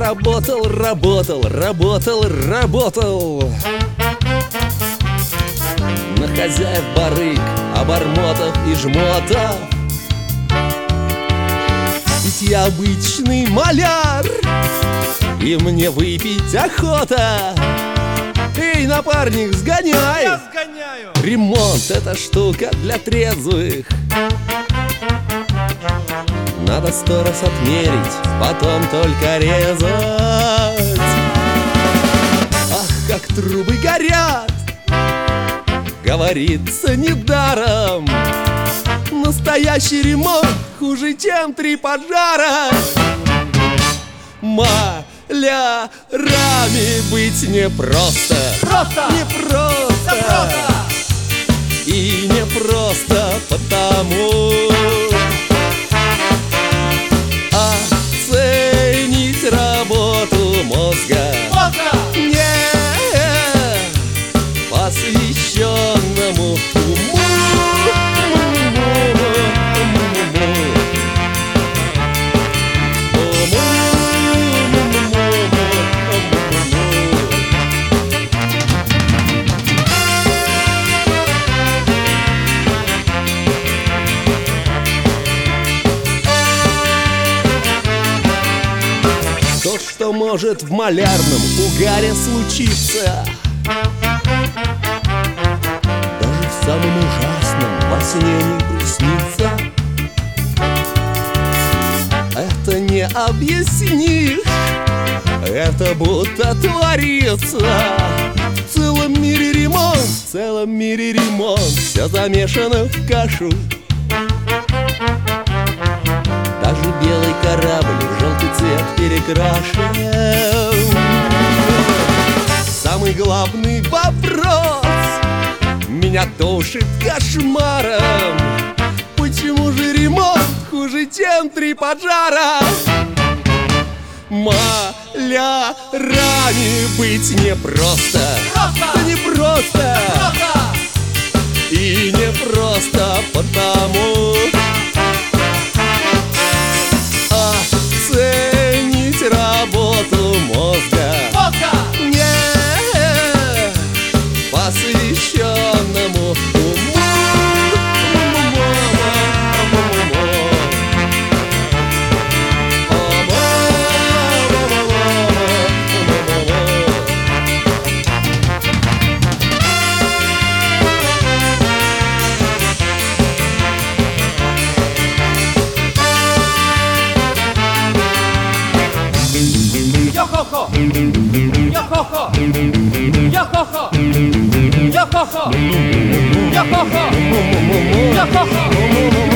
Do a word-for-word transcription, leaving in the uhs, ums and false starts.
работал, работал, работал, работал на хозяев барыг, обормотов и жмотов. Ведь я обычный маляр, и мне выпить охота. Эй, напарник, сгоняй! Я сгоняю! Ремонт — это штука для трезвых. Надо сто раз отмерить, потом только резать. Ах, как трубы горят! Говорится недаром, настоящий ремонт хуже, чем три пожара. Малярами быть непросто. Просто! Непросто! Да просто! И непросто потому оценить работу мозга, Мозга! не посвященному уму. То, что может в малярном угаре случиться, даже в самом ужасном во сне не приснится. Это не объяснишь, это будто творится. В целом мире ремонт, в целом мире ремонт, все замешано в кашу. Даже белый корабль в желтый цвет перекрашен. Самый главный вопрос меня душит кошмаром: почему же ремонт хуже, чем три пожара? Малярами быть непросто. Просто! Непросто! Просто! И непросто потому оценить работу мозга, Мозга! не посвященному уму. Йо-хо-хо! Йо-хо-хо! Йо-хо-хо! Йо-хо-хо! Йо-хо-хо! Йо-хо-хо!